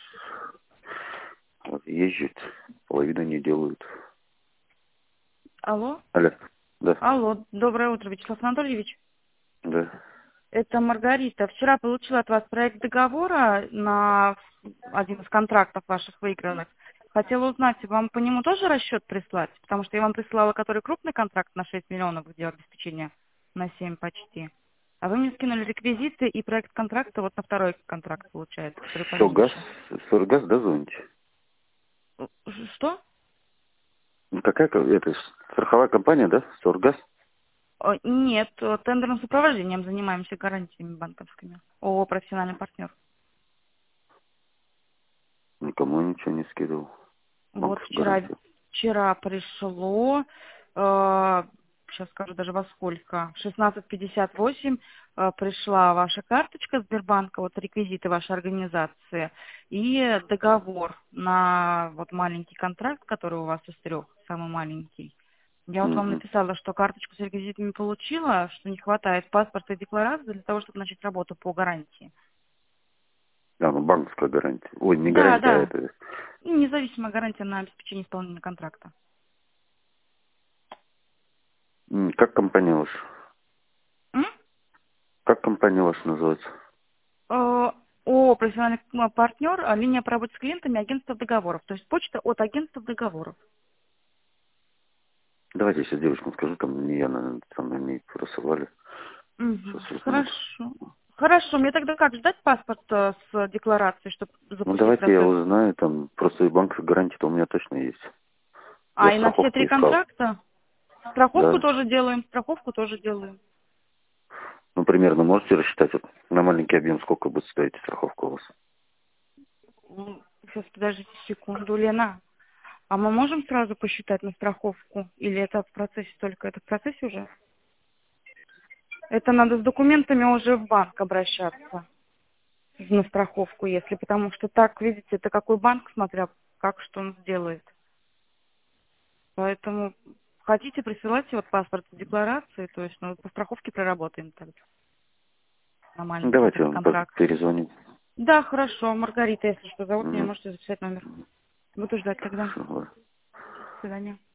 Вот ездят, половину не делают. Алло? Алло, да, Алло, доброе утро, Вячеслав Анатольевич. да. Это Маргарита. Вчера получила от вас проект договора на один из контрактов ваших выигранных. Хотела узнать, вам по нему тоже расчет прислать? Потому что я вам прислала, который крупный контракт на 6 миллионов, где обеспечение на 7 почти. А вы мне скинули реквизиты и проект контракта вот на второй контракт, получается, который Соргаз, поменьше. Соргаз, да, звоните? Что? Ну, какая это страховая компания, да? Соргаз? Нет, тендерным сопровождением занимаемся, гарантиями банковскими. ООО «Профессиональный партнер». Никому ничего не скидывал. Вот Банковскую вчера, гарантию. вчера пришло, сейчас скажу даже во сколько, в 16:58 пришла ваша карточка Сбербанка, вот реквизиты вашей организации и договор на вот маленький контракт, который у вас из 3, самый маленький. Я вот вам Угу. написала, что карточку с реквизитами получила, что не хватает паспорта и декларации для того, чтобы начать работу по гарантии. Да, ну банковская гарантия. Ой, не Да, гарантия, а да. это... И независимая гарантия на обеспечение исполнения контракта. Как компания ваша? М? Как компания ваша называется? Профессиональный партнер, линия по работе с клиентами, агентство договоров. То есть почта от агентства договоров. Давайте я сейчас девочкам скажу, там не я, наверное, со мной не просылали. Мгм. Сейчас узнают. Хорошо. Хорошо, мне тогда как, ждать паспорт с декларацией, чтобы Ну, запустить давайте я процесс? узнаю, там, просто и банковская гарантия-то у меня точно есть. Я И на все страховку 3 искал. контракта? Страховку Да. тоже делаем, страховку тоже делаем. Ну, примерно можете рассчитать, вот, на маленький объем, сколько будет стоить страховка у вас? Сейчас, подождите секунду, Лена. А мы можем сразу посчитать на страховку? Или это в процессе только? Это в процессе уже? Это надо с документами уже в банк обращаться. На страховку, если, потому что так, видите, это какой банк, смотря как, что он сделает. Поэтому хотите, присылайте вот паспорт с декларацией, то есть, ну, по страховке проработаем тогда на Ну, маленький давайте этот я вам контракт. перезвоню. Да, хорошо, Маргарита, если что, зовут меня, Угу. можете записать номер. Буду ждать тогда. Хорошо, ладно. До свидания.